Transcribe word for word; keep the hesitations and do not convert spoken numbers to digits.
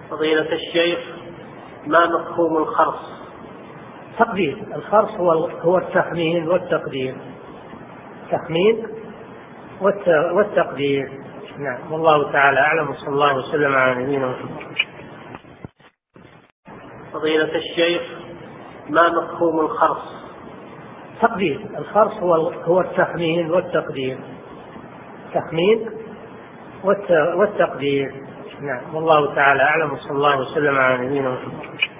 فضيلة الشيخ، ما مفهوم الخرص؟ تقدير. الخرص هو هو التخمين والتقدير، تخمين والتقدير. نعم، والله تعالى أعلم، وصلى الله وسلم على نبينا محمد. فضيلة الشيخ، ما مفهوم الخرص؟ تقدير. الخرص هو هو التخمين والتقدير، تخمين والتقدير. نعم، والله تعالى أعلم، وصلى الله وسلم على نبينا محمد.